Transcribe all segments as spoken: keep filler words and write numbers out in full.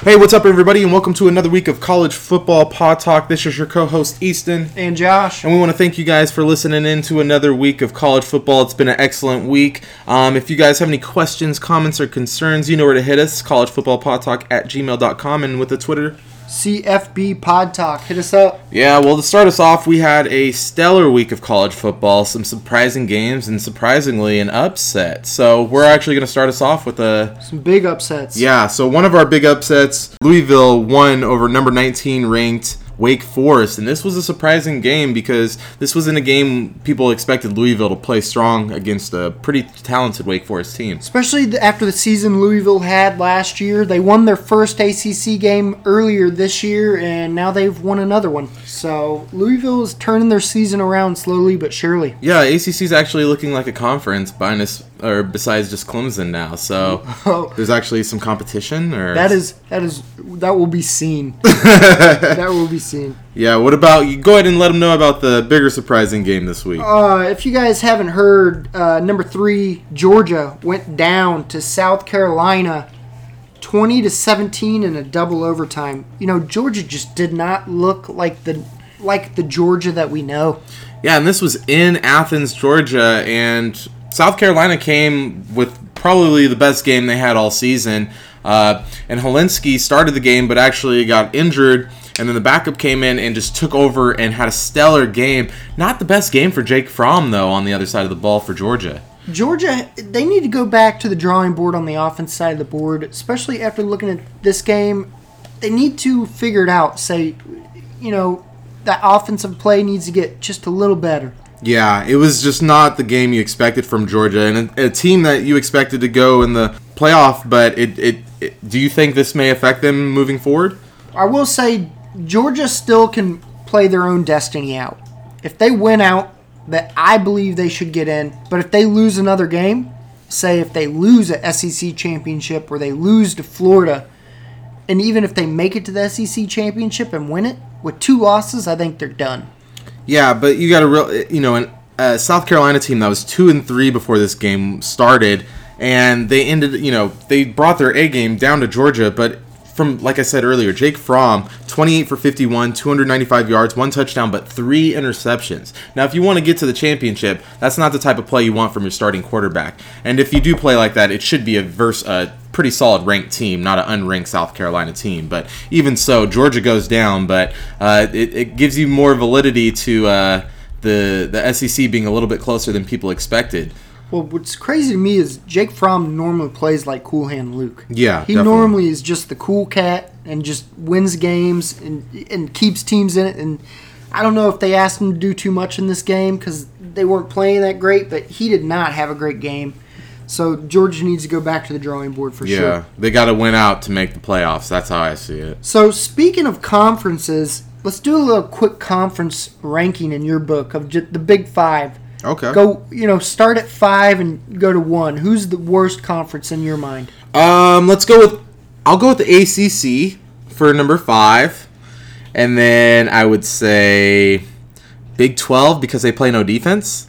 Hey, what's up, everybody, and welcome to another week of College Football Pod Talk. This is your co-host, Easton. And Josh. And we want to thank you guys for listening in to another week of college football. It's been an excellent week. Um, if you guys have any questions, comments, or concerns, you know where to hit us, collegefootballpodtalk at gmail dot com, and with the Twitter, C F B Pod Talk. Hit us up. Yeah, well, to start us off, we had a stellar week of college football, some surprising games, and surprisingly, an upset. So we're actually going to start us off with a... Some big upsets. Yeah, so one of our big upsets, Louisville won over number nineteen ranked Wake Forest, and this was a surprising game because this wasn't a game people expected Louisville to play strong against a pretty talented Wake Forest team. Especially after the season Louisville had last year. They won their first A C C game earlier this year, and now they've won another one. So Louisville is turning their season around slowly but surely. Yeah, A C C is actually looking like a conference minus, or besides just Clemson now. So oh. There's actually some competition. Or that is that is that will be seen. That will be seen. Yeah, what about you? Go ahead and let them know about the bigger surprising game this week. Uh, if you guys haven't heard, uh, number three Georgia went down to South Carolina, twenty to seventeen in a double overtime. You know, Georgia just did not look like the like the Georgia that we know. Yeah, and this was in Athens, Georgia, and South Carolina came with probably the best game they had all season. Uh, and Helinski started the game, but actually got injured. And then the backup came in and just took over and had a stellar game. Not the best game for Jake Fromm, though, on the other side of the ball for Georgia. Georgia, they need to go back to the drawing board on the offense side of the board, especially after looking at this game. They need to figure it out. Say, you know, that offensive play needs to get just a little better. Yeah, it was just not the game you expected from Georgia, and a, a team that you expected to go in the playoff, but it, it, it do you think this may affect them moving forward? I will say Georgia still can play their own destiny out. If they win out, that I believe they should get in. But if they lose another game, say if they lose an S E C championship or they lose to Florida, and even if they make it to the S E C championship and win it, with two losses, I think they're done. Yeah, but you got a real, you know, a uh, South Carolina team that was two and three before this game started, and they ended, you know, they brought their A game down to Georgia, but from, like I said earlier, Jake Fromm, twenty-eight for fifty-one, two hundred ninety-five yards, one touchdown, but three interceptions. Now, if you want to get to the championship, that's not the type of play you want from your starting quarterback. And if you do play like that, it should be a verse, a pretty solid ranked team, not an unranked South Carolina team. But even so, Georgia goes down, but uh, it, it gives you more validity to uh, the the S E C being a little bit closer than people expected. Well, what's crazy to me is Jake Fromm normally plays like Cool Hand Luke. Yeah, He definitely. normally is just the cool cat and just wins games and and keeps teams in it. And I don't know if they asked him to do too much in this game because they weren't playing that great, but he did not have a great game. So Georgia needs to go back to the drawing board for yeah, sure. Yeah, they got to win out to make the playoffs. That's how I see it. So speaking of conferences, let's do a little quick conference ranking in your book of just the Big Five. Okay. Go, you know, start at five and go to one. Who's the worst conference in your mind? Um, let's go with, I'll go with the A C C for number five. And then I would say Big twelve because they play no defense.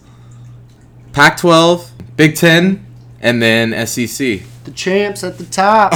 Pac twelve, Big ten, and then S E C. The champs at the top.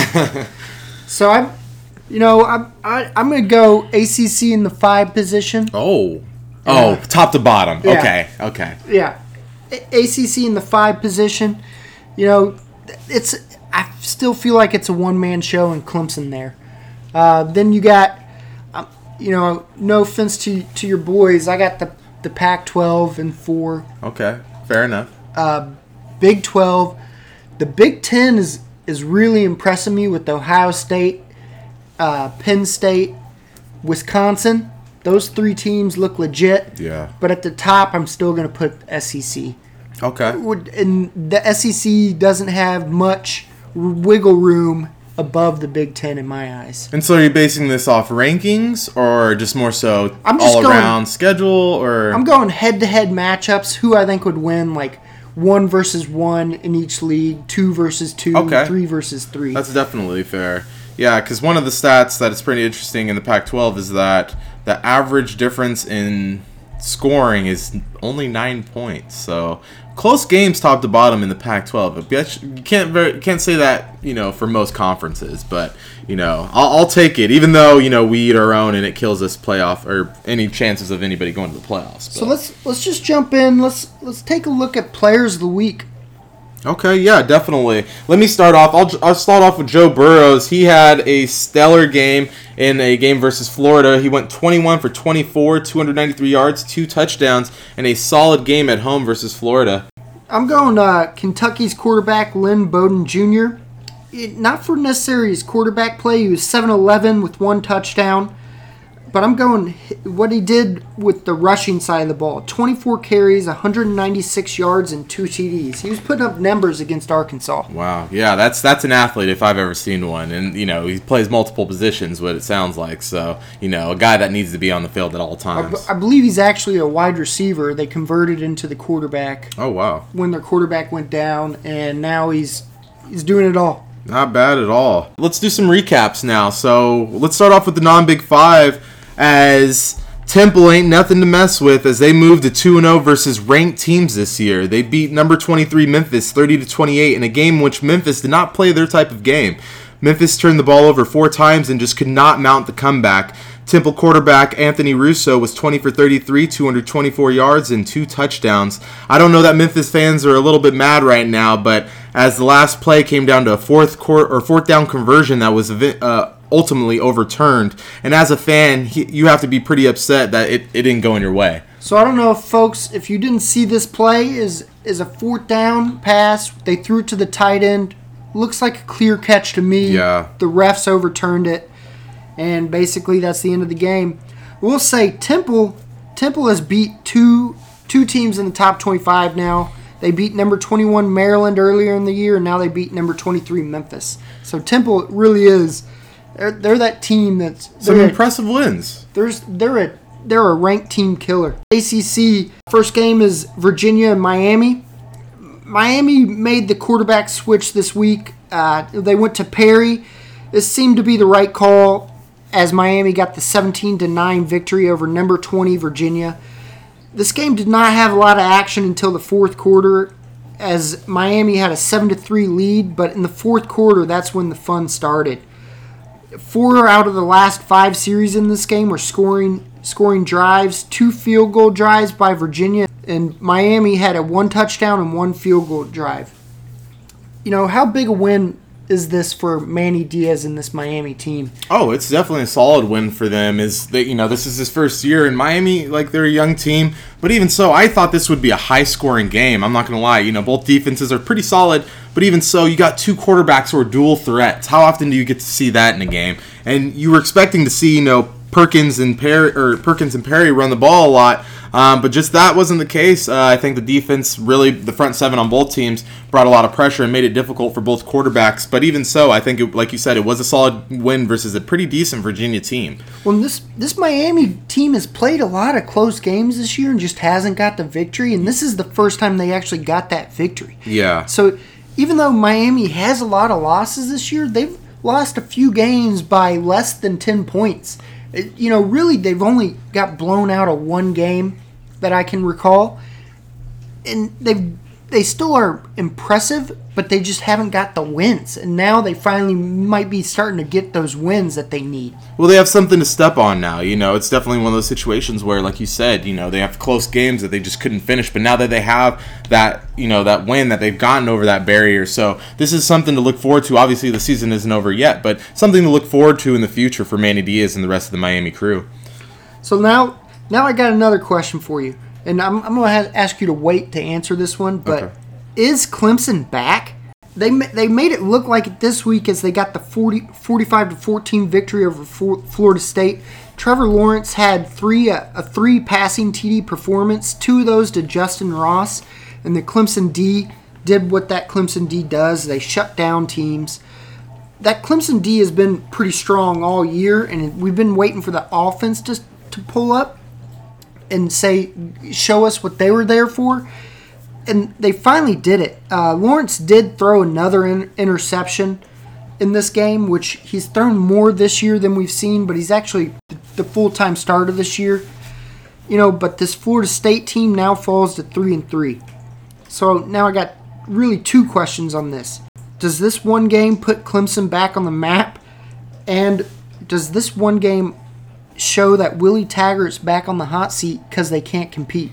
So, I'm, you know, I'm, I, I'm going to go A C C in the five position. Oh. Oh, yeah. Top to bottom. Yeah. Okay, okay. Yeah. A C C in the five position. You know, it's. I still feel like it's a one-man show in Clemson there. Uh, then you got, um, you know, no offense to to your boys, I got the, the Pac twelve and four. Okay, fair enough. Uh, Big twelve. The Big ten is, is really impressing me with Ohio State, uh, Penn State, Wisconsin. Those three teams look legit. Yeah. But at the top, I'm still going to put S E C. Okay. And the S E C doesn't have much wiggle room above the Big Ten in my eyes. And so are you basing this off rankings or just more so I'm just all-around going, schedule? Or I'm going head-to-head matchups, who I think would win, like one versus one in each league, two versus two, okay. three versus three. That's definitely fair. Yeah, because one of the stats that is pretty interesting in the Pac twelve is that the average difference in scoring is only nine points. So close games top to bottom in the Pac twelve. You can't very, can't say that, you know, for most conferences, but you know, I'll, I'll take it, even though, you know, we eat our own and it kills us playoff or any chances of anybody going to the playoffs. But. So let's let's just jump in. Let's let's take a look at players of the week. Okay, yeah, definitely. Let me start off. I'll, I'll start off with Joe Burrows. He had a stellar game in a game versus Florida. He went twenty-one for twenty-four, two hundred ninety-three yards, two touchdowns, and a solid game at home versus Florida. I'm going uh, Kentucky's quarterback, Lynn Bowden Junior It, not for necessarily his quarterback play. He was seven eleven with one touchdown. But I'm going what he did with the rushing side of the ball. twenty-four carries, one hundred ninety-six yards, and two T Ds. He was putting up numbers against Arkansas. Wow. Yeah, that's that's an athlete if I've ever seen one. And, you know, he plays multiple positions, what it sounds like. So, you know, a guy that needs to be on the field at all times. I, I believe he's actually a wide receiver. They converted into the quarterback. Oh, wow. When their quarterback went down, and now he's he's doing it all. Not bad at all. Let's do some recaps now. So, let's start off with the non-Big Five. As Temple ain't nothing to mess with as they move to two and oh versus ranked teams this year. They beat number twenty-three Memphis thirty to twenty-eight in a game in which Memphis did not play their type of game. Memphis turned the ball over four times and just could not mount the comeback. Temple quarterback Anthony Russo was twenty for thirty-three, two hundred twenty-four yards, and two touchdowns. I don't know that Memphis fans are a little bit mad right now, but as the last play came down to a fourth court or fourth down conversion that was uh, ultimately overturned, and as a fan, he, you have to be pretty upset that it, it didn't go in your way. So I don't know, if folks, if you didn't see this play, is is a fourth down pass. They threw it to the tight end. Looks like a clear catch to me. Yeah. The refs overturned it, and basically that's the end of the game. We'll say Temple Temple has beat two two teams in the top twenty-five now. They beat number twenty-one Maryland earlier in the year, and now they beat number twenty-three Memphis. So Temple really is. They're, they're that team that's some impressive a, wins. There's they're a they're a ranked team killer. A C C first game is Virginia and Miami. Miami made the quarterback switch this week. Uh, they went to Perry. This seemed to be the right call as Miami got the seventeen to nine victory over number twenty Virginia. This game did not have a lot of action until the fourth quarter, as Miami had a seven to three lead, but in the fourth quarter, that's when the fun started. Four out of the last five series in this game were scoring scoring drives, two field goal drives by Virginia, and Miami had a one touchdown and one field goal drive. You know, how big a win is this for Manny Diaz and this Miami team? Oh, it's definitely a solid win for them. Is that, you know, this is his first year in Miami, like they're a young team, but even so, I thought this would be a high-scoring game. I'm not going to lie. You know, both defenses are pretty solid, but even so, you got two quarterbacks who are dual threats. How often do you get to see that in a game? And you were expecting to see, you know, Perkins and Perry or Perkins and Perry run the ball a lot, um, but just that wasn't the case. Uh, I think the defense, really, the front seven on both teams, brought a lot of pressure and made it difficult for both quarterbacks. But even so, I think, it, like you said, it was a solid win versus a pretty decent Virginia team. Well, this this Miami team has played a lot of close games this year and just hasn't got the victory. And this is the first time they actually got that victory. Yeah. So even though Miami has a lot of losses this year, they've lost a few games by less than ten points. It, you know, really, they've only got blown out of one game that I can recall. And they they still are impressive, but they just haven't got the wins. And now they finally might be starting to get those wins that they need. Well, they have something to step on now. You know, it's definitely one of those situations where, like you said, you know, they have close games that they just couldn't finish. But now that they have that, you know, that win, that they've gotten over that barrier. So this is something to look forward to. Obviously, the season isn't over yet, but something to look forward to in the future for Manny Diaz and the rest of the Miami crew. So now, now I got another question for you. And I'm, I'm going to ask you to wait to answer this one, but okay. Is Clemson back? They they made it look like it this week as they got the forty, forty-five to fourteen victory over Florida State. Trevor Lawrence had three uh, a three passing T D performance, two of those to Justin Ross, and the Clemson D did what that Clemson D does. They shut down teams. That Clemson D has been pretty strong all year, and we've been waiting for the offense to to pull up and say, show us what they were there for. And they finally did it. Uh, Lawrence did throw another in- interception in this game, which he's thrown more this year than we've seen, but he's actually the full-time starter this year. You know, but this Florida State team now falls to three and three. So now I got really two questions on this. Does this one game put Clemson back on the map? And does this one game show that Willie Taggart's back on the hot seat because they can't compete?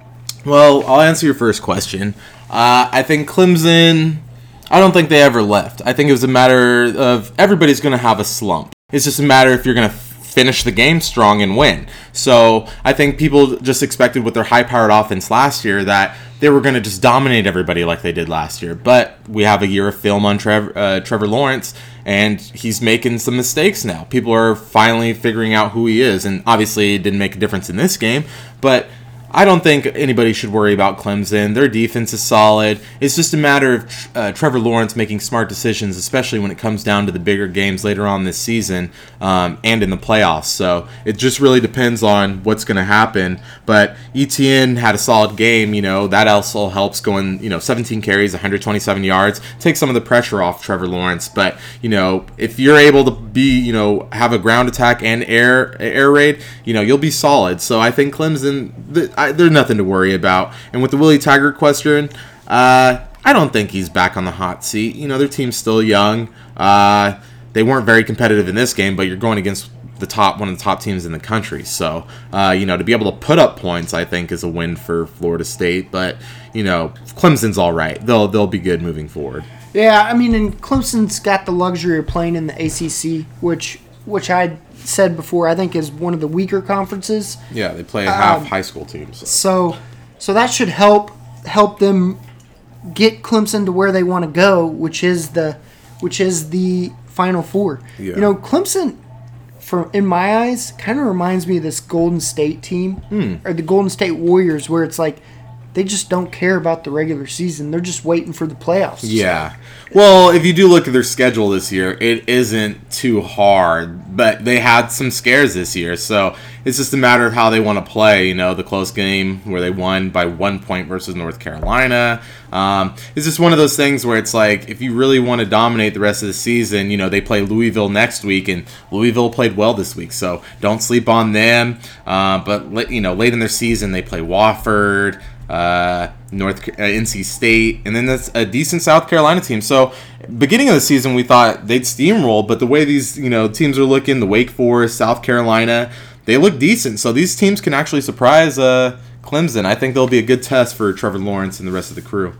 Well, I'll answer your first question. Uh, I think Clemson, I don't think they ever left. I think it was a matter of everybody's going to have a slump. It's just a matter if you're going to finish the game strong and win. So I think people just expected with their high-powered offense last year that they were going to just dominate everybody like they did last year. But we have a year of film on Trev, uh, Trevor Lawrence, and he's making some mistakes now. People are finally figuring out who he is, and obviously it didn't make a difference in this game, but I don't think anybody should worry about Clemson. Their defense is solid. It's just a matter of uh, Trevor Lawrence making smart decisions, especially when it comes down to the bigger games later on this season um, and in the playoffs. So it just really depends on what's going to happen. But Etienne had a solid game. You know, that also helps going, you know, seventeen carries, one hundred twenty-seven yards, take some of the pressure off Trevor Lawrence. But, you know, if you're able to be, you know, have a ground attack and air air raid, you know, you'll be solid. So I think Clemson, the, I, there's nothing to worry about. And with the Willie Taggart question, uh, I don't think he's back on the hot seat. You know, their team's still young. Uh, they weren't very competitive in this game, but you're going against the top one of the top teams in the country. So, uh, you know, to be able to put up points, I think, is a win for Florida State. But, you know, Clemson's all right. They'll they'll be good moving forward. Yeah, I mean, and Clemson's got the luxury of playing in the A C C, which which I said before, I think is one of the weaker conferences. Yeah, they play half um, high school teams. So. so so that should help help them get Clemson to where they want to go, which is the which is the Final Four. Yeah. You know, Clemson, for in my eyes, kind of reminds me of this Golden State team Hmm. or the Golden State Warriors, where it's like they just don't care about the regular season. They're just waiting for the playoffs. Yeah. Well, if you do look at their schedule this year, it isn't too hard, but they had some scares this year, so it's just a matter of how they want to play. You know, the close game where they won by one point versus North Carolina. Um, it's just one of those things where it's like, if you really want to dominate the rest of the season, you know, they play Louisville next week, and Louisville played well this week, so don't sleep on them. Uh, but, you know, late in their season, they play Wofford, uh, North uh, N C State, and then that's a decent South Carolina team. So, beginning of the season, we thought they'd steamroll, but the way these, you know, teams are looking, the Wake Forest, South Carolina, they look decent. So these teams can actually surprise uh, Clemson. I think they'll be a good test for Trevor Lawrence and the rest of the crew.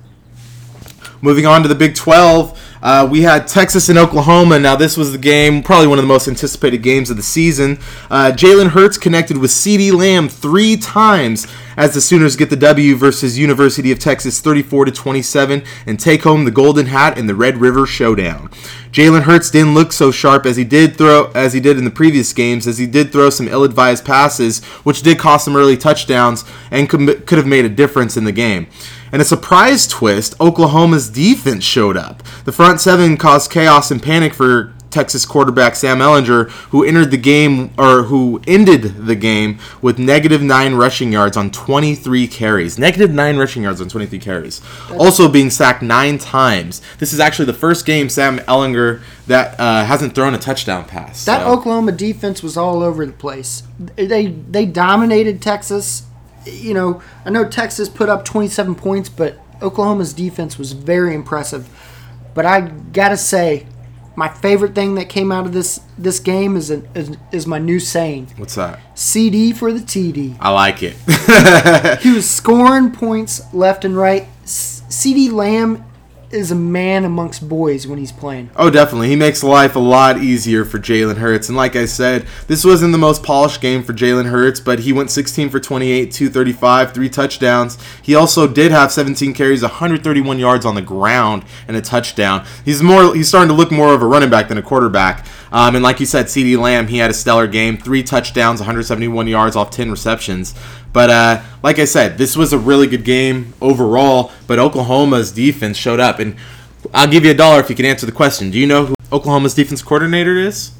Moving on to the Big twelve, uh, we had Texas and Oklahoma. Now, this was the game, probably one of the most anticipated games of the season. Uh, Jalen Hurts connected with CeeDee Lamb three times as the Sooners get the W versus University of Texas thirty-four to twenty-seven and take home the Golden Hat in the Red River Showdown. Jalen Hurts didn't look so sharp as he did throw as he did in the previous games, as he did throw some ill-advised passes, which did cost him early touchdowns and could, could have made a difference in the game. And a surprise twist, Oklahoma's defense showed up. The front seven caused chaos and panic for Texas quarterback Sam Ehlinger, who entered the game or who ended the game with negative nine rushing yards on twenty-three carries. Negative nine rushing yards on twenty-three carries. Also being sacked nine times. This is actually the first game Sam Ehlinger that uh, hasn't thrown a touchdown pass. That so. Oklahoma defense was all over the place. They they dominated Texas. You know, I know Texas put up twenty-seven points, but Oklahoma's defense was very impressive. But I gotta say, my favorite thing that came out of this this game is a, is, is my new saying. What's that? C D for the T D. I like it. He was scoring points left and right. CeeDee Lamb is a man amongst boys when he's playing. Oh, definitely. He makes life a lot easier for Jalen Hurts. And like I said, this wasn't the most polished game for Jalen Hurts, but he went sixteen for twenty-eight, two thirty-five, three touchdowns. He also did have seventeen carries, one hundred thirty-one yards on the ground, and a touchdown. He's more. He's starting to look more of a running back than a quarterback. Um, and like you said, CeeDee Lamb, he had a stellar game. Three touchdowns, one hundred seventy-one yards off ten receptions. But uh, like I said, this was a really good game overall, but Oklahoma's defense showed up. And I'll give you a dollar if you can answer the question. Do you know who Oklahoma's defense coordinator is?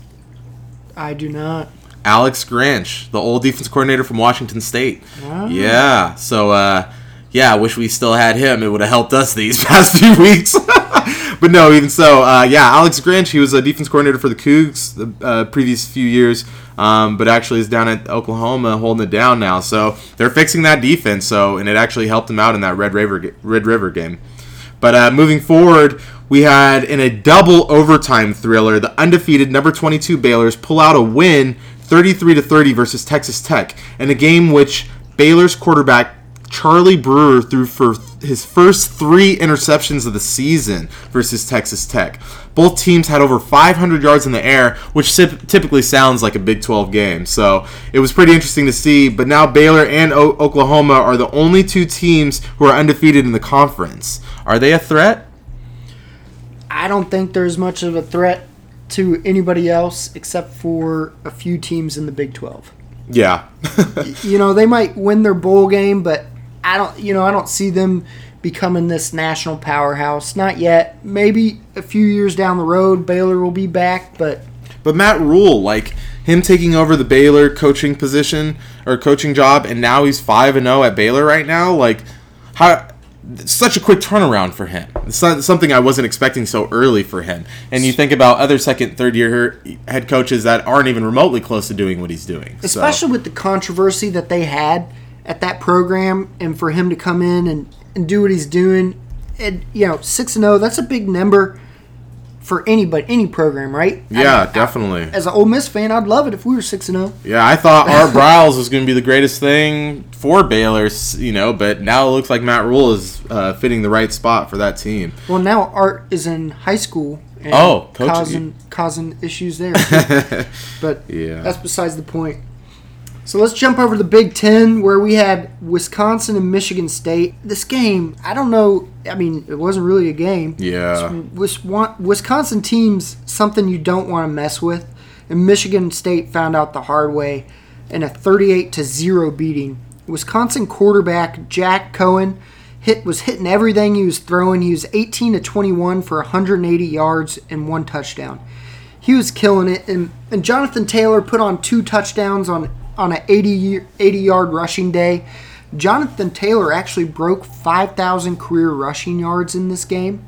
I do not. Alex Grinch, the old defense coordinator from Washington State. Oh. Yeah, so uh, yeah, I wish we still had him. It would have helped us these past few weeks. but no, even so, uh, yeah, Alex Grinch, he was a defense coordinator for the Cougs the uh, previous few years, um, but actually is down at Oklahoma holding it down now. So they're fixing that defense, so and it actually helped him out in that Red River, Red River game. But uh, moving forward, we had in a double overtime thriller, the undefeated number twenty-two Baylor's pull out a win thirty-three to thirty versus Texas Tech in a game which Baylor's quarterback Charlie Brewer threw for his first three interceptions of the season versus Texas Tech. Both teams had over five hundred yards in the air, which typically sounds like a Big twelve game. So it was pretty interesting to see. But now Baylor and o- Oklahoma are the only two teams who are undefeated in the conference. Are they a threat? I don't think there's much of a threat to anybody else except for a few teams in the Big twelve. Yeah. You know, they might win their bowl game, but I don't, you know, I don't see them becoming this national powerhouse. Not yet. Maybe a few years down the road, Baylor will be back, but But Matt Rule, like him taking over the Baylor coaching position or coaching job, and now he's five and zero at Baylor right now. Like, how? Such a quick turnaround for him. It's not something I wasn't expecting so early for him. And you think about other second, third year head coaches that aren't even remotely close to doing what he's doing. Especially so. with the controversy that they had at that program, and for him to come in and, and do what he's doing, and you know, six and zero, that's a big number for anybody, any program, right? Yeah, I mean, definitely. I, as an Ole Miss fan, I'd love it if we were six and zero. Yeah, I thought Art Briles was going to be the greatest thing for Baylor, you know, but now it looks like Matt Rule is uh, fitting the right spot for that team. Well, now Art is in high school. And oh, coach, causing causing issues there. But yeah, that's besides the point. So let's jump over to the Big Ten, where we had Wisconsin and Michigan State. This game, I don't know. I mean, it wasn't really a game. Yeah. Wisconsin team's something you don't want to mess with, and Michigan State found out the hard way in a thirty-eight to zero beating. Wisconsin quarterback Jack Cohen hit was hitting everything he was throwing. He was eighteen to twenty-one for one hundred eighty yards and one touchdown. He was killing it, and, and Jonathan Taylor put on two touchdowns on on an eighty-yard rushing day. Jonathan Taylor actually broke five thousand career rushing yards in this game.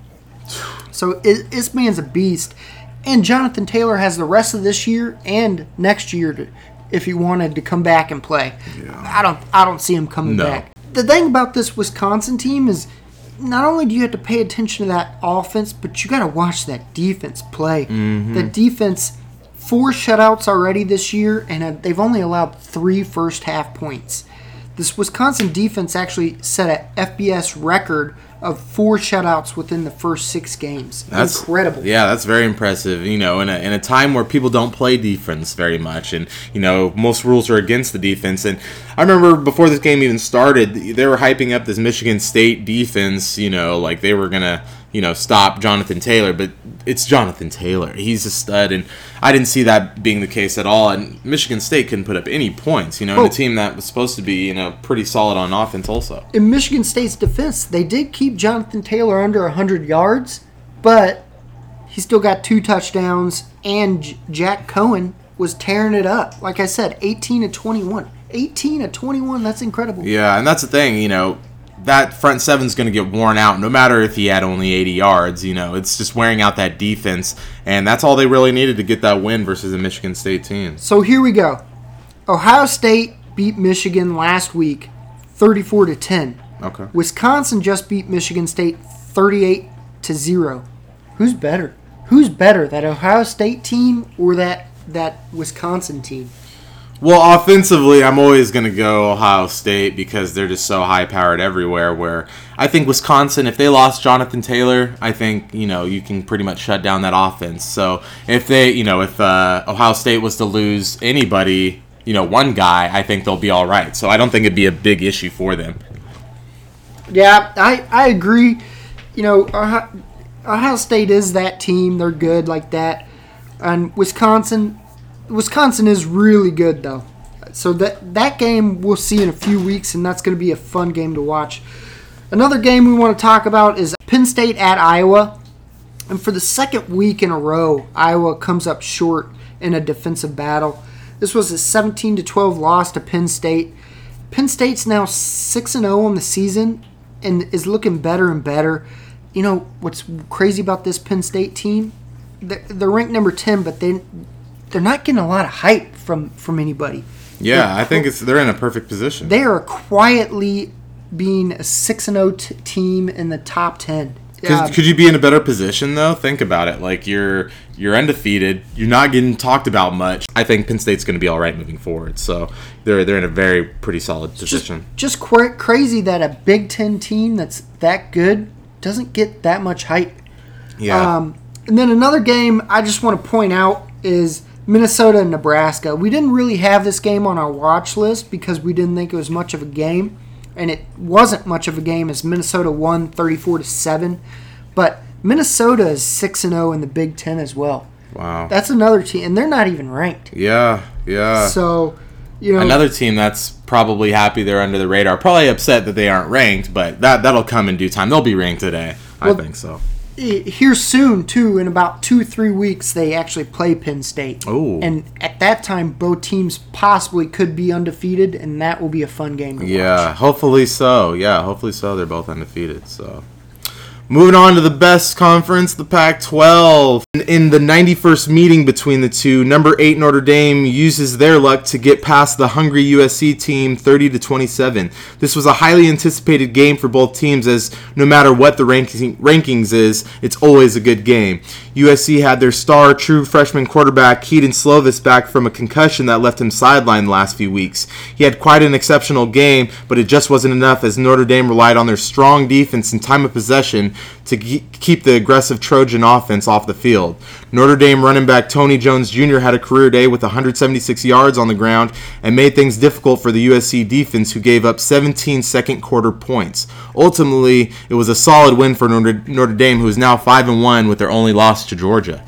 So it, this man's a beast. And Jonathan Taylor has the rest of this year and next year to, if he wanted to come back and play. Yeah. I don't I don't see him coming no. back. The thing about this Wisconsin team is not only do you have to pay attention to that offense, but you got to watch that defense play. Mm-hmm. The defense, four shutouts already this year, and they've only allowed three first half points. This Wisconsin defense actually set an F B S record of four shutouts within the first six games. That's incredible. Yeah, that's very impressive. You know, in a, in a time where people don't play defense very much, and you know most rules are against the defense. And I remember before this game even started, they were hyping up this Michigan State defense. You know, like they were gonna you know stop Jonathan Taylor, but it's Jonathan Taylor. He's a stud, and I didn't see that being the case at all. And Michigan State couldn't put up any points. You know, in oh. a team that was supposed to be you know pretty solid on offense also. In Michigan State's defense, they did keep Jonathan Taylor under one hundred yards, but he still got two touchdowns, and J- Jack Cohen was tearing it up. Like I said, eighteen to twenty-one. eighteen to twenty-one, that's incredible. Yeah, and that's the thing, you know, that front seven's going to get worn out no matter if he had only eighty yards. You know, it's just wearing out that defense, and that's all they really needed to get that win versus the Michigan State team. So here we go. Ohio State beat Michigan last week, thirty-four to ten. Okay. Wisconsin just beat Michigan State thirty-eight to zero. Who's better? Who's better, that Ohio State team or that that Wisconsin team? Well, offensively, I'm always going to go Ohio State because they're just so high-powered everywhere, where I think Wisconsin, if they lost Jonathan Taylor, I think, you know, you can pretty much shut down that offense. So if they, you know, if uh, Ohio State was to lose anybody, you know, one guy, I think they'll be all right. So I don't think it'd be a big issue for them. Yeah, I, I agree. You know, Ohio, Ohio State is that team. They're good like that. And Wisconsin... Wisconsin is really good, though. So that that game we'll see in a few weeks, and that's going to be a fun game to watch. Another game we want to talk about is Penn State at Iowa. And for the second week in a row, Iowa comes up short in a defensive battle. This was a seventeen to twelve loss to Penn State. Penn State's now six and oh on the season and is looking better and better. you know, what's crazy about this Penn State team? They're, they're ranked number ten, but they, they're not getting a lot of hype from, from anybody. Yeah, they're, I think it's they're in a perfect position. They are quietly being a six and oh t- team in the top ten. Um, could you be in a better position, though? Think about it. Like, you're you're undefeated. You're not getting talked about much. I think Penn State's going to be all right moving forward. So they're they're in a very pretty solid position. Just, just qu- crazy that a Big Ten team that's that good doesn't get that much hype. Yeah. Um, and then another game I just want to point out is Minnesota and Nebraska. We didn't really have this game on our watch list because we didn't think it was much of a game. And it wasn't much of a game as Minnesota won thirty-four to seven. But Minnesota is six and oh in the Big Ten as well. Wow. That's another team, and they're not even ranked. Yeah, yeah. So, you know. Another team that's probably happy they're under the radar. Probably upset that they aren't ranked, but that, that'll come in due time. They'll be ranked today. Well, I think so. Here soon, too, in about two, three weeks, they actually play Penn State. Oh. And at that time, both teams possibly could be undefeated, and that will be a fun game to yeah, watch. hopefully so. Yeah, hopefully so. They're both undefeated, so... Moving on to the best conference, the Pac twelve. In the ninety-first meeting between the two, number eight Notre Dame uses their luck to get past the hungry U S C team thirty to twenty-seven. This was a highly anticipated game for both teams, as no matter what the ranking, rankings is, it's always a good game. U S C had their star true freshman quarterback Keaton Slovis back from a concussion that left him sidelined the last few weeks. He had quite an exceptional game, but it just wasn't enough as Notre Dame relied on their strong defense and time of possession to keep the aggressive Trojan offense off the field. Notre Dame running back Tony Jones Junior had a career day with one hundred seventy-six yards on the ground and made things difficult for the U S C defense, who gave up seventeen second quarter points. Ultimately, it was a solid win for Notre, Notre Dame, who is now five and one with their only loss to Georgia.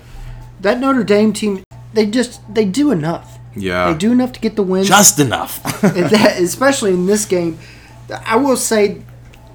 That Notre Dame team, they just they do enough. Yeah. They do enough to get the win. Just enough. that, especially in this game. I will say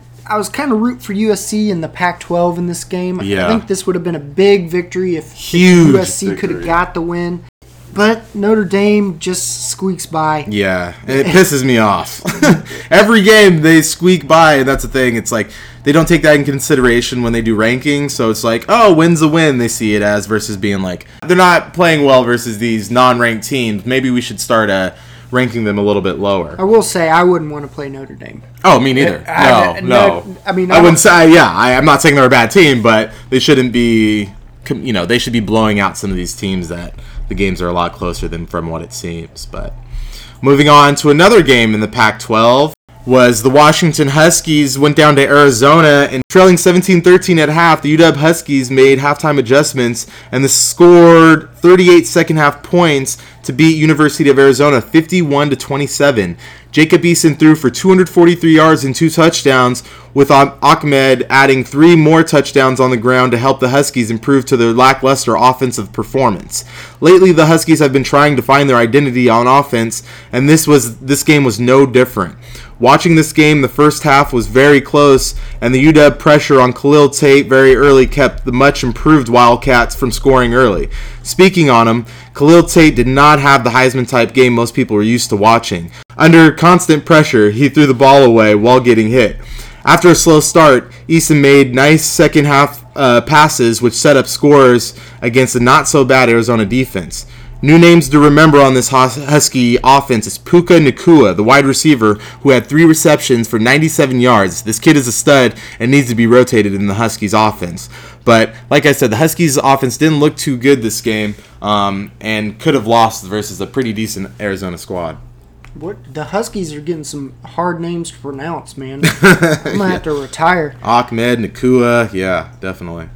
I was kind of root for U S C in the Pac twelve in this game. Yeah. I think this would have been a big victory if Huge U S C could have got the win. But Notre Dame just squeaks by. Yeah, and it pisses me off. Every game they squeak by, and that's the thing. It's like they don't take that in consideration when they do rankings. So it's like, oh, win's a win, they see it as, versus being like, they're not playing well versus these non-ranked teams. Maybe we should start uh, ranking them a little bit lower. I will say I wouldn't want to play Notre Dame. Oh, me neither. No, I, no. no. I mean, I, I wouldn't say, yeah, I, I'm not saying they're a bad team, but they shouldn't be, you know, they should be blowing out some of these teams that the games are a lot closer than from what it seems. But moving on to another game in the Pac twelve was the Washington Huskies went down to Arizona, and trailing seventeen thirteen at half, the U W Huskies made halftime adjustments and they scored thirty-eight second half points to beat University of Arizona fifty-one to twenty-seven. Jacob Eason threw for two hundred forty-three yards and two touchdowns, with Ahmed adding three more touchdowns on the ground to help the Huskies improve to their lackluster offensive performance. Lately, the Huskies have been trying to find their identity on offense, and this was this game was no different. Watching this game, the first half was very close, and the U W pressure on Khalil Tate very early kept the much improved Wildcats from scoring early. Speaking on him, Khalil Tate did not have the Heisman-type game most people were used to watching. Under constant pressure, he threw the ball away while getting hit. After a slow start, Eason made nice second-half uh, passes, which set up scores against a not-so-bad Arizona defense. New names to remember on this Husky offense is Puka Nacua, the wide receiver, who had three receptions for ninety-seven yards. This kid is a stud and needs to be rotated in the Huskies offense. But like I said, the Huskies offense didn't look too good this game, um, and could have lost versus a pretty decent Arizona squad. What the Huskies are getting some hard names to pronounce, man. I'm gonna have to retire. Ahmed, Nacua, yeah, definitely.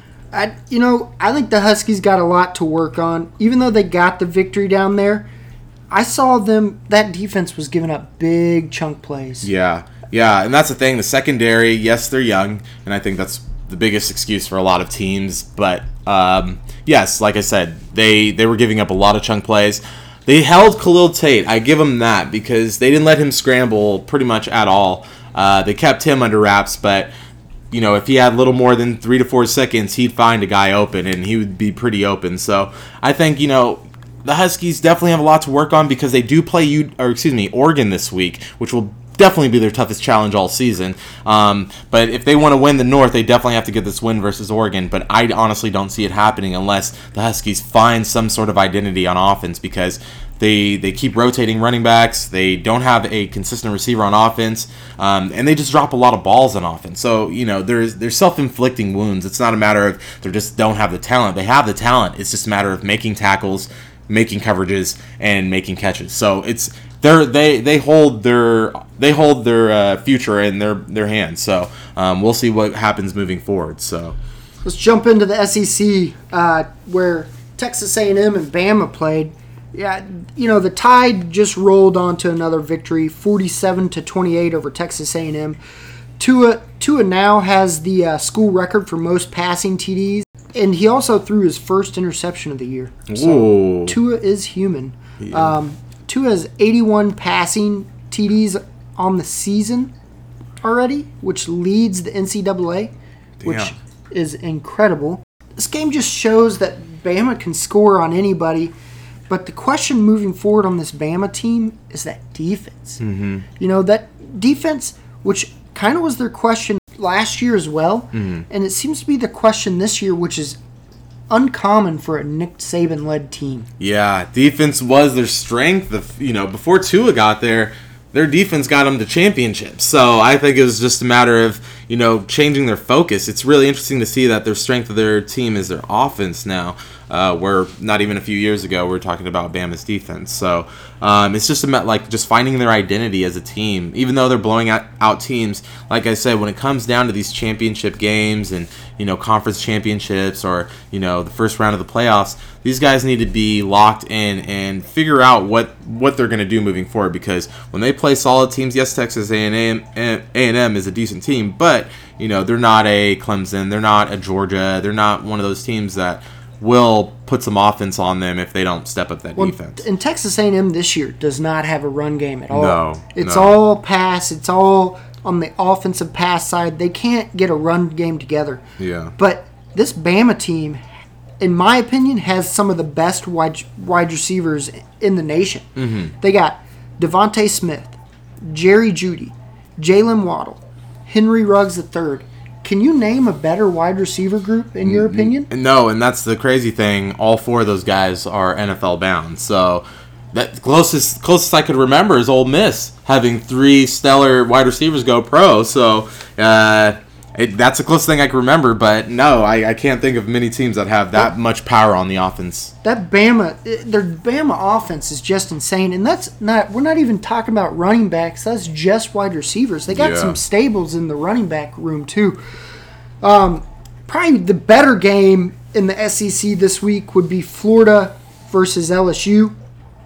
I, you know, I think the Huskies got a lot to work on. Even though they got the victory down there, I saw them, that defense was giving up big chunk plays. Yeah, yeah, and that's the thing. The secondary, yes, they're young, and I think that's the biggest excuse for a lot of teams. But, um, yes, like I said, they, they were giving up a lot of chunk plays. They held Khalil Tate. I give them that because they didn't let him scramble pretty much at all. Uh, they kept him under wraps, but you know, if he had little more than three to four seconds, he'd find a guy open, and he would be pretty open. So I think, you know, the Huskies definitely have a lot to work on because they do play, U- or excuse me, Oregon this week, which will definitely be their toughest challenge all season. Um, but if they want to win the North, they definitely have to get this win versus Oregon. But I honestly don't see it happening unless the Huskies find some sort of identity on offense, because they they keep rotating running backs. They don't have a consistent receiver on offense, um, and they just drop a lot of balls on offense. So, you know, there's there's self-inflicting wounds. It's not a matter of they just don't have the talent. They have the talent. It's just a matter of making tackles, making coverages, and making catches. So it's They're, they they hold their they hold their uh, future in their their hands. So um, we'll see what happens moving forward. So let's jump into the S E C uh, where Texas A and M and Bama played. Yeah, you know, the Tide just rolled onto another victory, forty-seven to twenty-eight over Texas A and M. Tua Tua now has the uh, school record for most passing T Ds, and he also threw his first interception of the year. So Ooh. Tua is human. Yeah. Um, Tua has eighty-one passing T Ds on the season already, which leads the N C double A, which Damn. is incredible. This game just shows that Bama can score on anybody, but the question moving forward on this Bama team is that defense. Mm-hmm. You know, that defense, which kind of was their question last year as well, Mm-hmm. and it seems to be the question this year, which is uncommon for a Nick Saban-led team. Yeah, defense was their strength. The, you know, before Tua got there, their defense got them to championships. So I think it was just a matter of, you know, changing their focus. It's really interesting to see that their strength of their team is their offense now, uh, where not even a few years ago we were talking about Bama's defense. So um, it's just about like just finding their identity as a team, even though they're blowing out, out teams. Like I said, when it comes down to these championship games and, you know, conference championships or, you know, the first round of the playoffs, these guys need to be locked in and figure out what, what they're going to do moving forward, because when they play solid teams, yes, Texas A and M is a decent team, but, you know, they're not a Clemson, they're not a Georgia, they're not one of those teams that will put some offense on them if they don't step up that Well, defense. and Texas A and M this year does not have a run game at all. No, It's no. all pass. It's all on the offensive pass side. They can't get a run game together. Yeah. But this Bama team, in my opinion, has some of the best wide, wide receivers in the nation. Mm-hmm. They got Devontae Smith, Jerry Jeudy, Jalen Waddle, Henry Ruggs the third. Can you name a better wide receiver group, in your opinion? No, and that's the crazy thing. All four of those guys are N F L bound. So that closest closest I could remember is Ole Miss having three stellar wide receivers go pro. So uh, it, that's the closest thing I can remember. But no, I, I can't think of many teams that have that much power on the offense. That Bama, their Bama offense is just insane, and that's not. We're not even talking about running backs. That's just wide receivers. They got Yeah. some stables in the running back room too. Um, probably the better game in the S E C this week would be Florida versus L S U,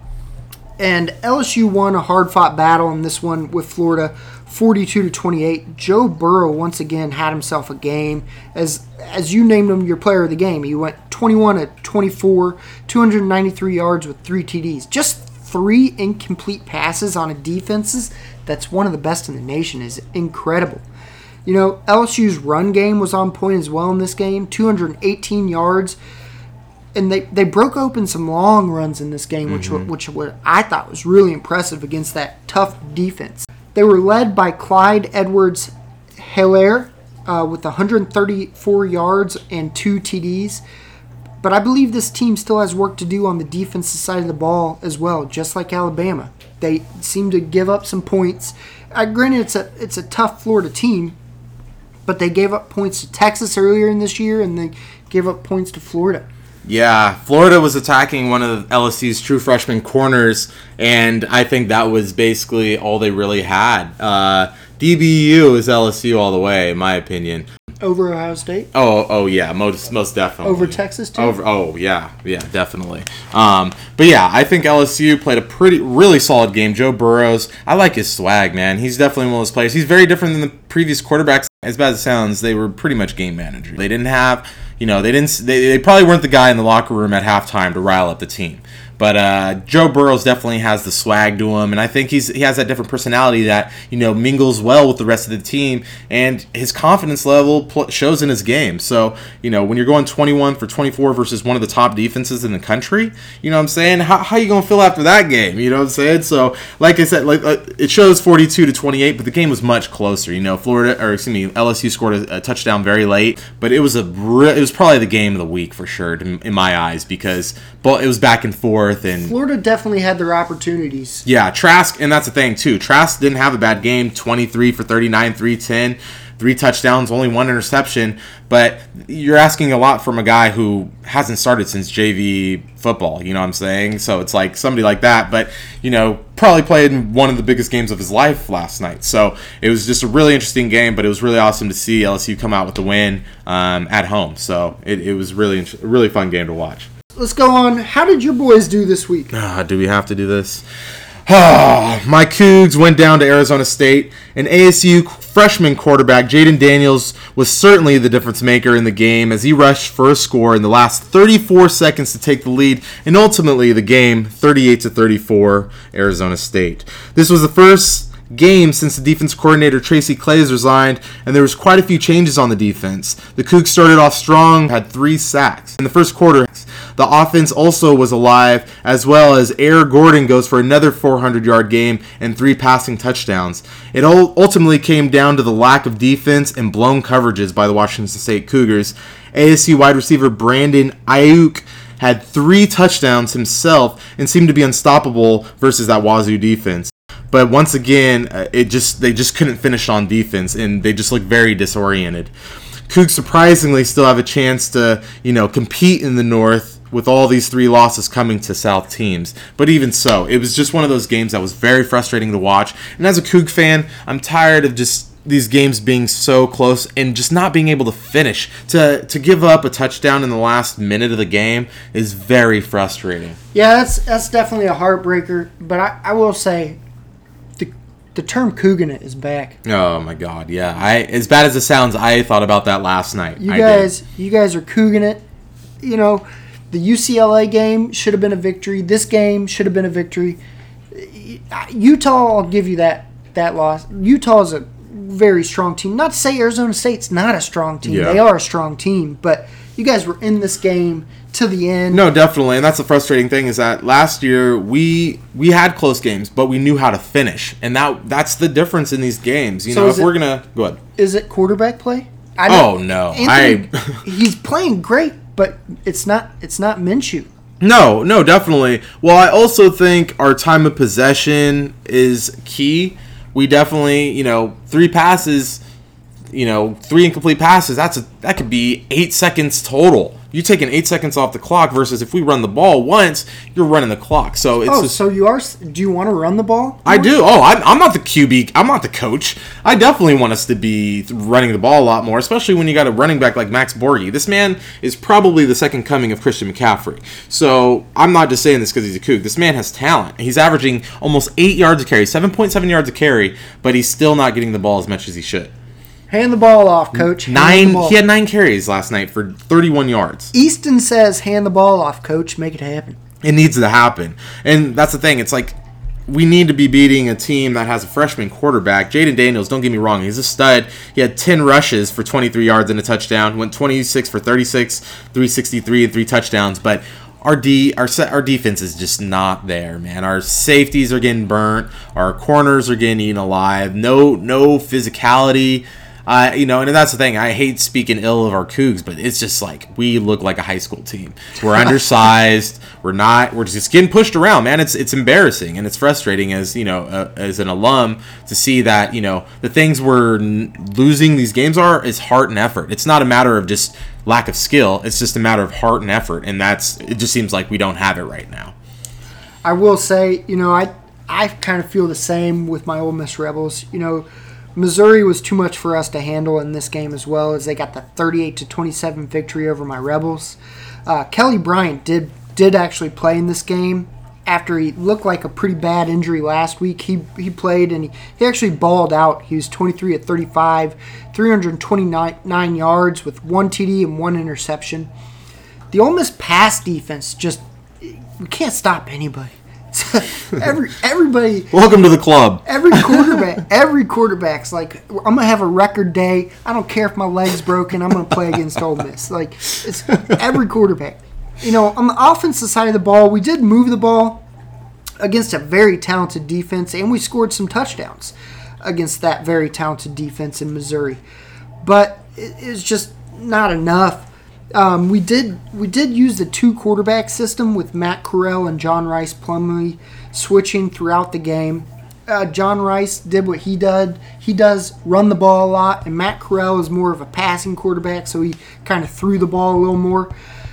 and L S U won a hard-fought battle in this one with Florida, forty-two to twenty-eight. Joe Burrow once again had himself a game. As as you named him your player of the game, he went twenty-one to twenty-four, two hundred ninety-three yards with three T Ds. Just three incomplete passes on a defense that's one of the best in the nation is incredible. You know, L S U's run game was on point as well in this game, two hundred eighteen yards. And they, they broke open some long runs in this game, which Mm-hmm. which what I thought was really impressive against that tough defense. They were led by Clyde Edwards-Helaire uh, with one hundred thirty-four yards and two T Ds. But I believe this team still has work to do on the defensive side of the ball as well, just like Alabama. They seem to give up some points. Uh, granted, it's a it's a tough Florida team, but they gave up points to Texas earlier in this year, and they gave up points to Florida. Yeah, Florida was attacking one of L S U's true freshman corners, and I think that was basically all they really had. Uh, D B U is L S U all the way, in my opinion. Over Ohio State? Oh, oh yeah, most most definitely. Over Texas too? Over, oh yeah, yeah, definitely. Um, but yeah, I think L S U played a pretty, really solid game. Joe Burrows, I like his swag, man. He's definitely one of those players. He's very different than the previous quarterbacks, as bad as it sounds, they were pretty much game managers. They didn't have, you know, they didn't. They, they probably weren't the guy in the locker room at halftime to rile up the team. But uh, Joe Burrows definitely has the swag to him, and I think he's he has that different personality that, you know, mingles well with the rest of the team, and his confidence level pl- shows in his game. So, you know, when you're going twenty-one for twenty-four versus one of the top defenses in the country, you know what I'm saying? How how you gonna feel after that game? You know what I'm saying? So, like I said, like uh, it shows forty-two to twenty-eight, but the game was much closer. You know, Florida or excuse me, L S U scored a, a touchdown very late, but it was a re- it was probably the game of the week for sure to, in my eyes, because it was back and forth. And Florida definitely had their opportunities. Yeah, Trask, and that's the thing too. Trask didn't have a bad game, twenty-three for thirty-nine, three ten, three touchdowns, only one interception. But you're asking a lot from a guy who hasn't started since J V football, you know what I'm saying? So it's like somebody like that, but, you know, probably played in one of the biggest games of his life last night. So it was just a really interesting game, but it was really awesome to see L S U come out with the win um, at home. So it, it was really a really fun game to watch. Let's go on. How did your boys do this week? Ah, do we have to do this? Ah, my Cougs went down to Arizona State, and A S U freshman quarterback Jaden Daniels was certainly the difference maker in the game as he rushed for a score in the last thirty-four seconds to take the lead, and ultimately the game thirty-eight to thirty-four Arizona State. This was the first game since the defense coordinator Tracy Claeys resigned, and there was quite a few changes on the defense. The Cougs started off strong, had three sacks in the first quarter. The offense also was alive, as well as Air Gordon goes for another four hundred yard game and three passing touchdowns. It ultimately came down to the lack of defense and blown coverages by the Washington State Cougars. A S U wide receiver Brandon Ayuk had three touchdowns himself and seemed to be unstoppable versus that Wazoo defense. But once again, it just they just couldn't finish on defense, and they just looked very disoriented. Cougs surprisingly still have a chance to, you know, compete in the North with all these three losses coming to South teams. But even so, it was just one of those games that was very frustrating to watch. And as a Coug fan, I'm tired of just these games being so close and just not being able to finish. To to give up a touchdown in the last minute of the game is very frustrating. Yeah, that's that's definitely a heartbreaker. But I, I will say, the the term Cougan it is back. Oh my God, yeah. I as bad as it sounds, I thought about that last night. You I guys, did. you guys are Cougan it. You know, the U C L A game should have been a victory. This game should have been a victory. Utah, I'll give you that that loss. Utah is a very strong team. Not to say Arizona State's not a strong team. Yeah. They are a strong team, but you guys were in this game to the end. No, definitely, and that's the frustrating thing is that last year we we had close games, but we knew how to finish, and that that's the difference in these games. You So know, is if it- we're gonna go ahead. Is it quarterback play? I Oh no, Anthony, I he's playing great, but it's not it's not Minshew. no no definitely. Well, I also think our time of possession is key. We definitely, you know, three passes, you know, three incomplete passes. That's a that could be eight seconds total. You taking eight seconds off the clock versus if we run the ball once, you're running the clock. So it's Oh, just, so you are? Do you want to run the ball? I do. Oh, I'm, I'm not the Q B. I'm not the coach. I definitely want us to be running the ball a lot more, especially when you got a running back like Max Borghi. This man is probably the second coming of Christian McCaffrey. So I'm not just saying this because he's a Coug. This man has talent. He's averaging almost eight yards a carry, seven point seven yards a carry, but he's still not getting the ball as much as he should. Hand the ball off, coach. Hand the Nine. ball. He had nine carries last night for thirty-one yards. Easton says, hand the ball off, coach. Make it happen. It needs to happen. And that's the thing. It's like we need to be beating a team that has a freshman quarterback. Jaden Daniels, don't get me wrong, he's a stud. He had ten rushes for twenty-three yards and a touchdown. Went twenty-six for thirty-six, three sixty-three, and three touchdowns. But our D, our se- our defense is just not there, man. Our safeties are getting burnt. Our corners are getting eaten alive. No, no physicality. Uh, you know, and that's the thing. I hate speaking ill of our Cougs, but it's just like we look like a high school team. We're undersized. We're not. We're just getting pushed around, man. It's it's embarrassing and it's frustrating as you know, uh, as an alum to see that you know the things we're n- losing these games are is heart and effort. It's not a matter of just lack of skill. It's just a matter of heart and effort, and that's it. Just seems like we don't have it right now. I will say, you know, I I kind of feel the same with my Ole Miss Rebels. You know, Missouri was too much for us to handle in this game as well, as they got the thirty-eight to twenty-seven victory over my Rebels. Uh, Kelly Bryant did did actually play in this game, after he looked like a pretty bad injury last week. He he played and he, he actually balled out. He was twenty-three at thirty-five, three hundred twenty-nine yards with one T D and one interception. The Ole Miss pass defense just we can't stop anybody. every everybody. Welcome to the club. Every quarterback, every quarterback's like, I'm gonna have a record day. I don't care if my leg's broken. I'm gonna play against Ole Miss. Like it's every quarterback. You know, on the offensive side of the ball, we did move the ball against a very talented defense, and we scored some touchdowns against that very talented defense in Missouri. But it's just not enough. Um, we did we did use the two quarterback system with Matt Corral and John Rice Plumlee switching throughout the game. Uh, John Rice did what he did. He does run the ball a lot, and Matt Corral is more of a passing quarterback, so he kind of threw the ball a little more.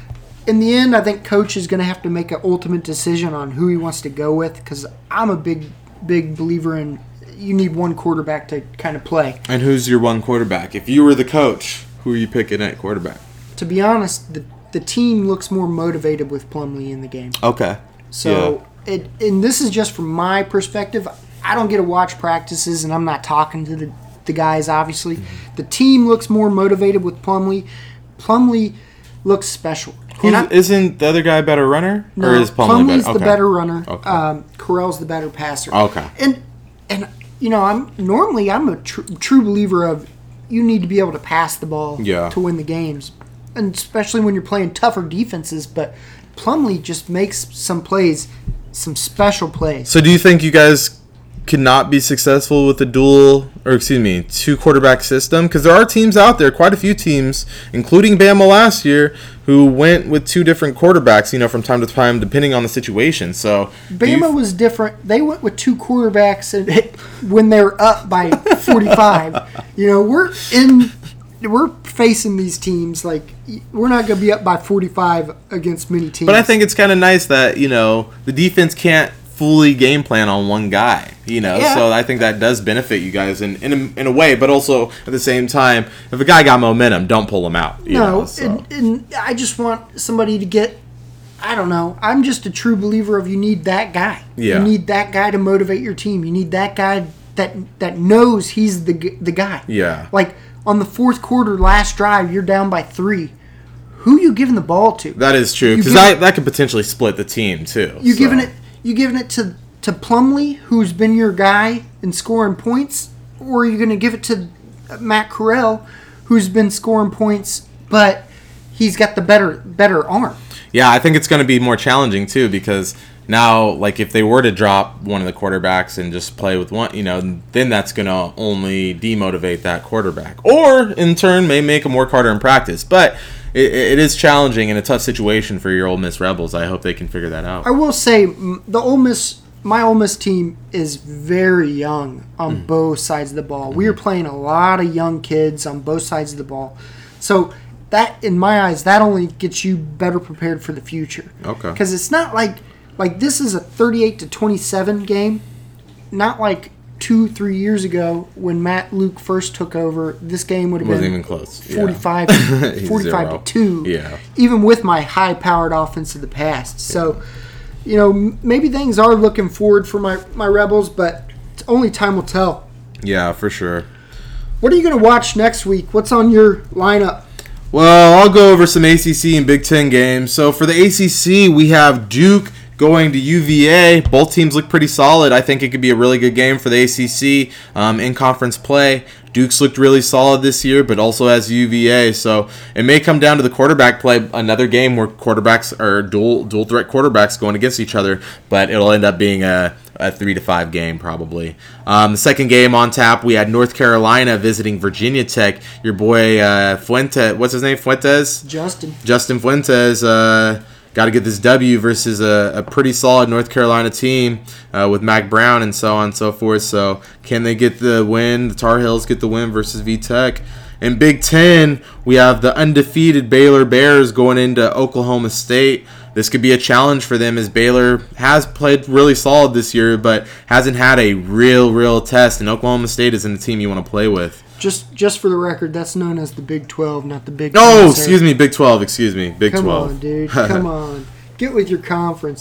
In the end, I think Coach is going to have to make an ultimate decision on who he wants to go with, because I'm a big, big believer in you need one quarterback to kind of play. And who's your one quarterback? If you were the coach, who are you picking at quarterback? To be honest, the the team looks more motivated with Plumlee in the game. Okay. So, yeah. it and this is just from my perspective. I don't get to watch practices, and I'm not talking to the, the guys, obviously. Mm-hmm. The team looks more motivated with Plumlee. Plumlee looks special. Who's, I, isn't the other guy a better runner? No, or is Plumlee Plumlee's better? Okay. the better runner. Okay. Um, Corral's the better passer. Okay. And, and you know, I'm normally I'm a tr- true believer of you need to be able to pass the ball yeah. to win the games. And especially when you're playing tougher defenses, but Plumlee just makes some plays, some special plays. So do you think you guys could not be successful with a dual, or excuse me, two quarterback system? Because there are teams out there, quite a few teams, including Bama last year, who went with two different quarterbacks, you know, from time to time, depending on the situation. So Bama was different. They went with two quarterbacks and it, when they're up by forty-five. You know, we're in... We're facing these teams like we're not going to be up by forty-five against many teams. But I think it's kind of nice that, you know, the defense can't fully game plan on one guy, you know. Yeah. So I think that does benefit you guys in in a, in a way, but also at the same time, if a guy got momentum, don't pull him out. You no, know, so. and, and I just want somebody to get. I don't know. I'm just a true believer of you need that guy. Yeah. You need that guy to motivate your team. You need that guy that that knows he's the the guy. Yeah. Like. On the fourth quarter, last drive, you're down by three. Who you giving the ball to? That is true, because that, that could potentially split the team, too. You so. giving it you giving it to, to Plumlee, who's been your guy in scoring points, or are you going to give it to Matt Corral, who's been scoring points, but he's got the better better arm? Yeah, I think it's going to be more challenging, too, because... Now, like, if they were to drop one of the quarterbacks and just play with one, you know, then that's going to only demotivate that quarterback. Or, in turn, may make them work harder in practice. But it, it is challenging and a tough situation for your Ole Miss Rebels. I hope they can figure that out. I will say, the Ole Miss, my Ole Miss team is very young on mm. both sides of the ball. Mm-hmm. We are playing a lot of young kids on both sides of the ball. So, that, in my eyes, that only gets you better prepared for the future. Okay. Because it's not like... Like, this is a thirty-eight to twenty-seven game, not like two, three years ago when Matt Luke first took over. This game would have Wasn't been even close. forty-five, Yeah. forty-five to two, yeah. even with my high-powered offense of the past. So, you know, maybe things are looking forward for my, my Rebels, but it's only time will tell. Yeah, for sure. What are you going to watch next week? What's on your lineup? Well, I'll go over some A C C and Big Ten games. So, for the A C C, we have Duke going to U V A. Both teams look pretty solid. I think it could be a really good game for the A C C um, in conference play. Duke's looked really solid this year, but also has U V A, so it may come down to the quarterback play. Another game where quarterbacks are dual dual threat quarterbacks going against each other, but it'll end up being a, a three to five game probably. Um, the second game on tap, we had North Carolina visiting Virginia Tech. Your boy uh, Fuentes, what's his name? Fuentes. Justin. Justin Fuentes. Uh, Got to get this W versus a, a pretty solid North Carolina team uh, with Mac Brown and so on and so forth. So can they get the win? The Tar Heels get the win versus V-Tech. In Big Ten, we have the undefeated Baylor Bears going into Oklahoma State. This could be a challenge for them as Baylor has played really solid this year, but hasn't had a real, real test. And Oklahoma State isn't a team you want to play with. Just just for the record, that's known as the Big twelve, not the Big Oh, excuse me, Big twelve, excuse me, Big Come twelve. Come on, dude. Come on. Get with your conference.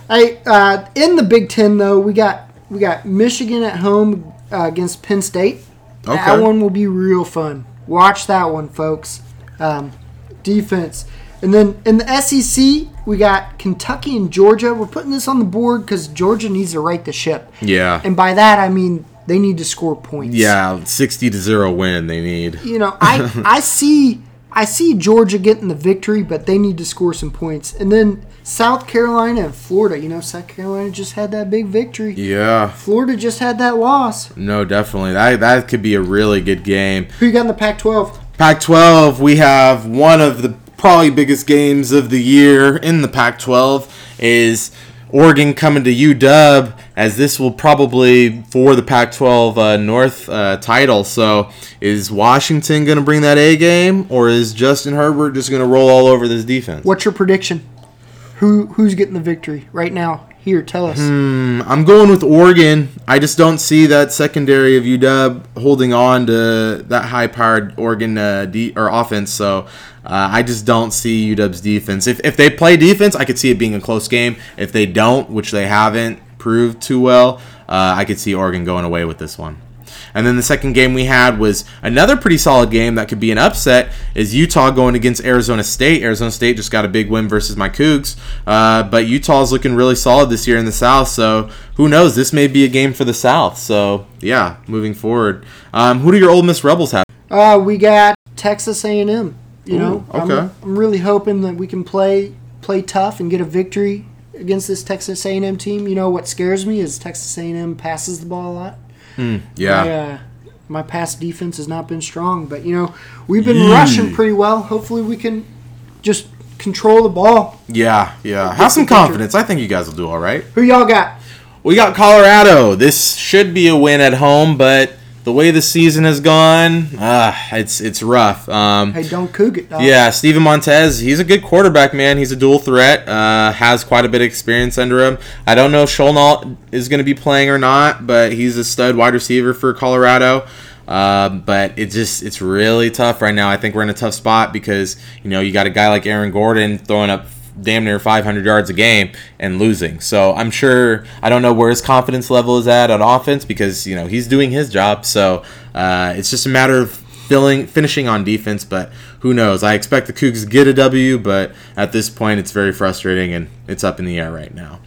Hey, uh, in the Big Ten though, we got we got Michigan at home uh, against Penn State. Okay. That one will be real fun. Watch that one, folks. Um, defense. And then in the S E C, we got Kentucky and Georgia. We're putting this on the board because Georgia needs to right the ship. Yeah. And by that, I mean they need to score points. Yeah, sixty to zero win they need. You know, I I see I see Georgia getting the victory, but they need to score some points. And then South Carolina and Florida. You know, South Carolina just had that big victory. Yeah. Florida just had that loss. No, definitely. That that could be a really good game. Who you got in the Pac twelve? Pac twelve, we have one of the probably biggest games of the year in the Pac twelve is Oregon coming to U W, as this will probably for the Pac twelve uh, North uh, title. So is Washington going to bring that A game, or is Justin Herbert just going to roll all over this defense? What's your prediction? Who who's getting the victory right now? Here, tell us. Hmm, I'm going with Oregon. I just don't see that secondary of U W holding on to that high-powered Oregon uh, de- or offense. So uh, I just don't see U W's defense. If if they play defense, I could see it being a close game. If they don't, which they haven't proved too well, uh, I could see Oregon going away with this one. And then the second game we had was another pretty solid game that could be an upset, is Utah going against Arizona State. Arizona State just got a big win versus my Cougs. Uh, but Utah's looking really solid this year in the South, so who knows? This may be a game for the South. So, yeah, moving forward. Um, who do your Ole Miss Rebels have? Uh, we got Texas A and M. You Ooh, know, okay. I'm, I'm really hoping that we can play play tough and get a victory against this Texas A and M team. You know, what scares me is Texas A and M passes the ball a lot. Mm, yeah. My, uh, my past defense has not been strong, but you know we've been yeah. rushing pretty well. Hopefully, we can just control the ball. Yeah, yeah. Have some confidence. I think you guys will do all right. Who y'all got? We got Colorado. This should be a win at home, but the way the season has gone, uh, it's it's rough. Um, hey, don't coog it, dog. Yeah, Steven Montez, he's a good quarterback, man. He's a dual threat, uh, has quite a bit of experience under him. I don't know if Schoenalt is going to be playing or not, but he's a stud wide receiver for Colorado. Uh, but it just it's really tough right now. I think we're in a tough spot because, you know, you got a guy like Aaron Gordon throwing up damn near five hundred yards a game and losing. So I'm sure, I don't know where his confidence level is at on offense because, you know, he's doing his job. So uh, it's just a matter of filling, finishing on defense, but who knows? I expect the Cougs to get a W, but at this point it's very frustrating and it's up in the air right now.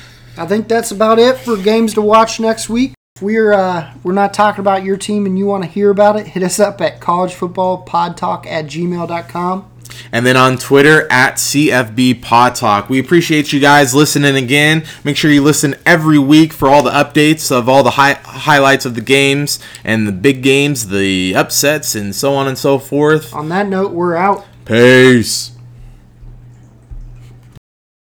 I think that's about it for games to watch next week. If we're, uh, we're not talking about your team and you want to hear about it, hit us up at collegefootballpodtalk at gmail dot com. And then on Twitter, at C F B Pod Talk. We appreciate you guys listening again. Make sure you listen every week for all the updates of all the hi- highlights of the games and the big games, the upsets, and so on and so forth. On that note, we're out. Peace.